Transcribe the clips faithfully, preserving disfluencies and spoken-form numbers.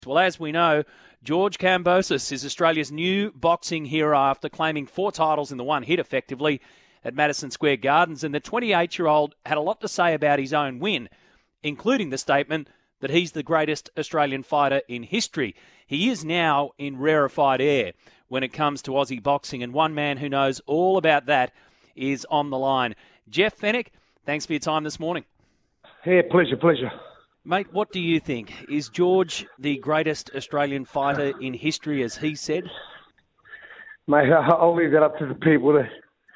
Well, as we know, George Kambosos is Australia's new boxing hero after claiming four titles in the one hit effectively at Madison Square Gardens. And the twenty-eight-year-old had a lot to say about his own win, including the statement that he's the greatest Australian fighter in history. He is now in rarefied air when it comes to Aussie boxing, and one man who knows all about that is on the line. Jeff Fenech, thanks for your time this morning. Yeah, pleasure, pleasure. Mate, what do you think? Is George the greatest Australian fighter in history, as he said? Mate, I'll leave that up to the people to,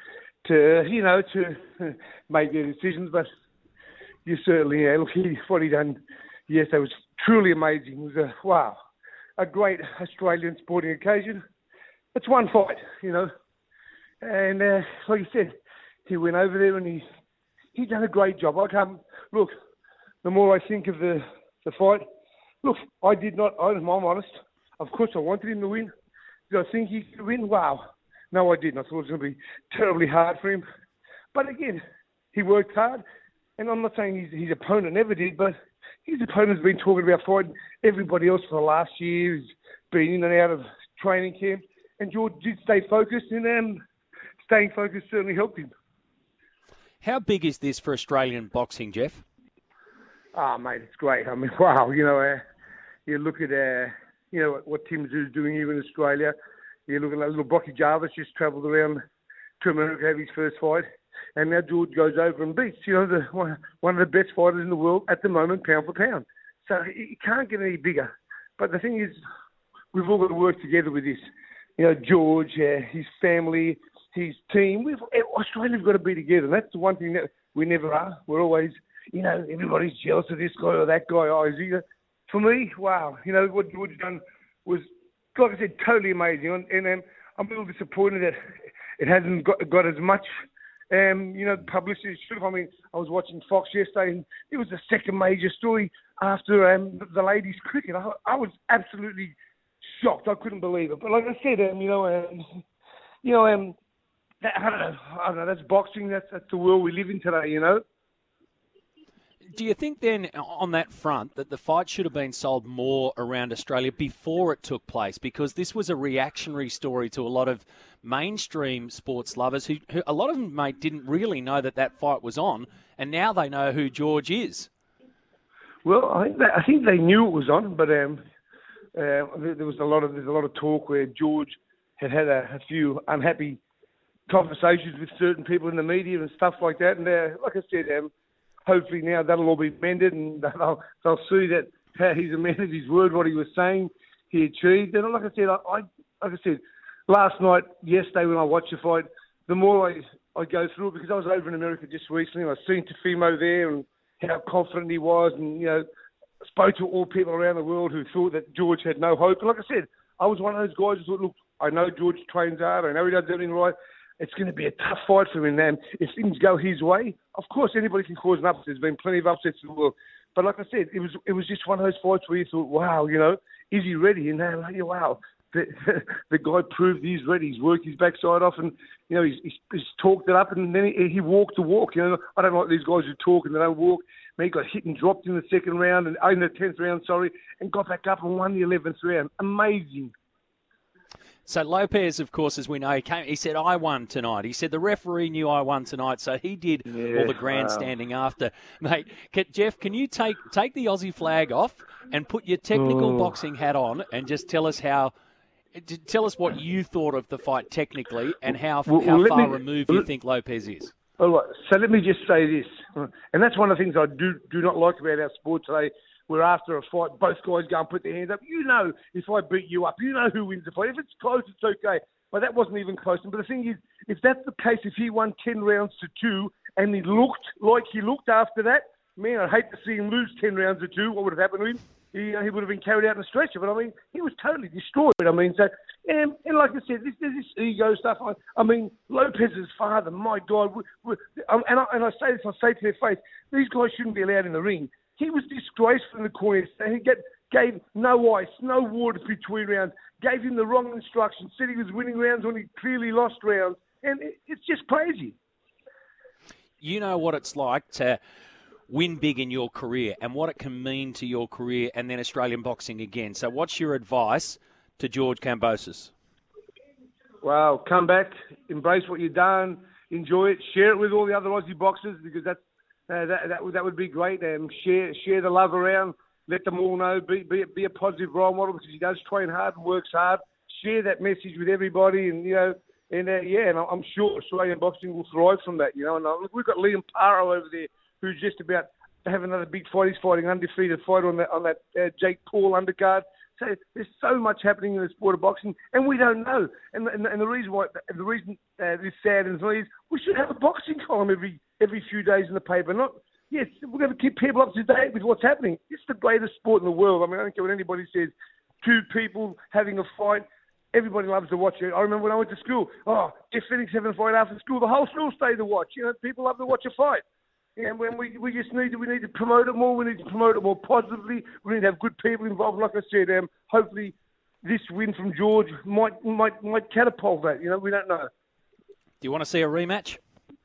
to you know, to make their decisions. But you certainly, yeah, look, he, what he done yesterday was truly amazing. It was a, wow, a great Australian sporting occasion. It's one fight, you know. And uh, like you said, he went over there and he he done a great job. I can't, look, the more I think of the, the fight, look, I did not, I'm honest, of course I wanted him to win. Did I think he could win? Wow. No, I didn't. I thought it was going to be terribly hard for him. But again, he worked hard, and I'm not saying his, his opponent never did, but his opponent's been talking about fighting everybody else for the last year. He's been in and out of training camp, and George did stay focused, and um, staying focused certainly helped him. How big is this for Australian boxing, Jeff? Ah, oh, mate, it's great. I mean, wow, you know, uh, you look at, uh, you know, what, what Tim Tszyu's doing here in Australia. You look at that little Brocky Jarvis just travelled around to America to have his first fight. And now George goes over and beats, you know, the, one, one of the best fighters in the world at the moment, pound for pound. So it can't get any bigger. But the thing is, we've all got to work together with this. You know, George, uh, his family, his team. We've, Australia's got to be together. And that's the one thing that we never are. We're always... You know, everybody's jealous of this guy or that guy. Oh, is he? For me, wow. You know, what George done was, like I said, totally amazing. And, and um, I'm a little disappointed that it hasn't got, got as much, um, you know, publicity as it should have. I mean, I was watching Fox yesterday, and it was the second major story after um, the ladies' cricket. I, I was absolutely shocked. I couldn't believe it. But like I said, um, you know, um, you know, um, that, I don't know. I don't know. That's boxing. That's that's the world we live in today. You know. Do you think then, on that front, that the fight should have been sold more around Australia before it took place? Because this was a reactionary story to a lot of mainstream sports lovers who, who a lot of them, mate, didn't really know that that fight was on, and now they know who George is. Well, I think, they, I think they knew it was on, but um, uh, there was a lot of there's a lot of talk where George had had a, a few unhappy conversations with certain people in the media and stuff like that. And uh, like I said, um, hopefully now that'll all be mended, and they'll, they'll see that uh, he's a man of his word, what he was saying, he achieved. And like I said, I, I like I said, last night, yesterday when I watched the fight, the more I, I go through it, because I was over in America just recently, and I seen Teofimo there and how confident he was, and, you know, spoke to all people around the world who thought that George had no hope. And like I said, I was one of those guys who thought, look, I know George trains hard, I know he does everything right. It's going to be a tough fight for him, and if things go his way, of course anybody can cause an upset. There's been plenty of upsets in the world, but like I said, it was it was just one of those fights where you thought, wow, you know, is he ready? And now, like, wow, the, the guy proved he's ready. He's worked his backside off, and you know he's, he's, he's talked it up, and then he, he walked the walk. You know, I don't like these guys who talk and they don't walk. Man, he got hit and dropped in the second round, and in the tenth round, sorry, and got back up and won the eleventh round. Amazing. So Lopez, of course, as we know, he, came, he said, I won tonight. He said the referee knew I won tonight, so he did yeah, all the grandstanding wow. after. Mate, can, Jeff, can you take take the Aussie flag off and put your technical oh. boxing hat on and just tell us how, tell us what you thought of the fight technically and how, well, how well, far me, removed you think Lopez is? All right, so let me just say this, and that's one of the things I do, do not like about our sport today. Where after a fight, both guys go and put their hands up. You know, if I beat you up, you know who wins the fight. If it's close, it's okay. But that wasn't even close. But the thing is, if that's the case, if he won ten rounds to two and he looked like he looked after that, man, I'd hate to see him lose ten rounds to two. What would have happened to him? He, uh, he would have been carried out in a stretcher. But, I mean, he was totally destroyed. I mean, so, and, and like I said, this, this ego stuff. I, I mean, Lopez's father, my God. We, we, um, and, I, and I say this, I say to their face, these guys shouldn't be allowed in the ring. He was disgraceful in the corner. He get, gave no ice, no water between rounds, gave him the wrong instructions, said he was winning rounds when he clearly lost rounds. And it, it's just crazy. You know what it's like to win big in your career and what it can mean to your career and then Australian boxing again. So what's your advice to George Kambosos? Well, come back, embrace what you've done, enjoy it, share it with all the other Aussie boxers because that's, uh, that, that, that would be great. Um, share share the love around, let them all know, be, be, be a positive role model because he does train hard and works hard. Share that message with everybody and, you know, and uh, yeah, and I'm sure Australian boxing will thrive from that, you know. And uh, we've got Liam Paro over there who's just about to have another big fight. He's fighting undefeated fight on that on that uh, Jake Paul undercard. So there's so much happening in the sport of boxing, and we don't know. And and, and the reason why the reason uh, this saddens me is we should have a boxing column every every few days in the paper. Not yes, we're going to keep people up to date with what's happening. It's the greatest sport in the world. I mean, I don't care what anybody says. Two people having a fight. Everybody loves to watch it. I remember when I went to school. Oh, Jeff Phoenix having a fight after school. The whole school stayed to watch. You know, people love to watch a fight. And when we we just need to we need to promote it more. We need to promote it more positively. We need to have good people involved. Like I said, um, hopefully this win from George might might might catapult that. You know, we don't know. Do you want to see a rematch?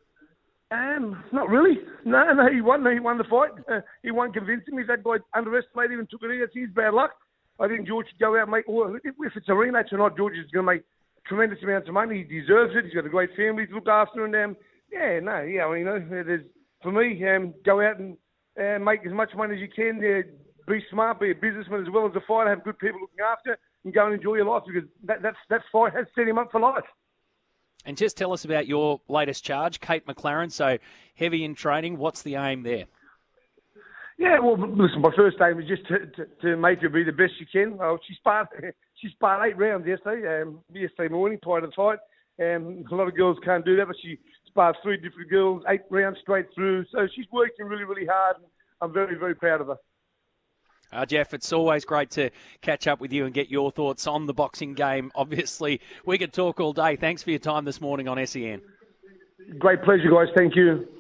Um, not really. No, no, he won. He won the fight. Uh, he won convincingly. If that guy underestimated him and took it in, that's his bad luck. I think George should go out and make. Well, if it's a rematch or not, George is going to make tremendous amounts of money. He deserves it. He's got a great family to look after, and um, yeah, no, yeah. I mean, you know, there's. For me, um, go out and uh, make as much money as you can. Uh, be smart, be a businessman as well as a fighter. Have good people looking after, and go and enjoy your life because that that's, that fight has set him up for life. And just tell us about your latest charge, Kate McLaren. So heavy in training. What's the aim there? Yeah, well, listen. My first aim is just to, to, to make her be the best she can. Well, she sparred she sparred eight rounds yesterday. Um, yesterday morning prior to the fight. Um, a lot of girls can't do that, but she sparred three different girls, eight rounds straight through. So she's working really, really hard. And I'm very, very proud of her. Uh, Jeff, it's always great to catch up with you and get your thoughts on the boxing game. Obviously, we could talk all day. Thanks for your time this morning on S E N. Great pleasure, guys. Thank you.